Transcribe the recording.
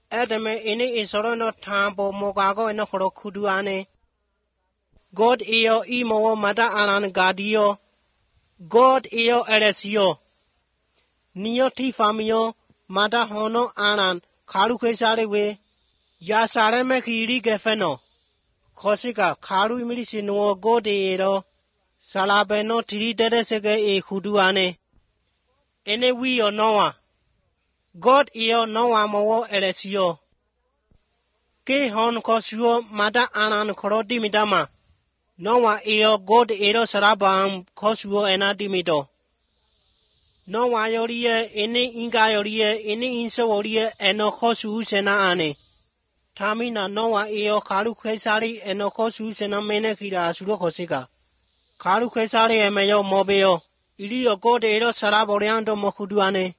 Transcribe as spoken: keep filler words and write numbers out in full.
Adame ini isorono tambo mogago eno horo kuduane. God iyo imo mata anan gadio. God iyo eresio. Niyo tifamio mata hono anan karu kesare we. Ya sare me kiri gefeno. Kosika karu imilisi nuo God iyo. Salabeno tiri dede sege e kuduane. Ene wiyo noa. God iyo noa mowo eresio. Ke hon kosuo mata anan koro dimitama. Noa iyo God iyo sarabam kosuo ena dimito. Noa yoriye ene inga yoriye ene inso yoriye eno kosu sena ane. Tamina noa iyo karu kesari eno kosu sena mene kira asuro kosika. Karu kesari emeyo mobeyo. Iliyo God iyo saraboriando mokuduane.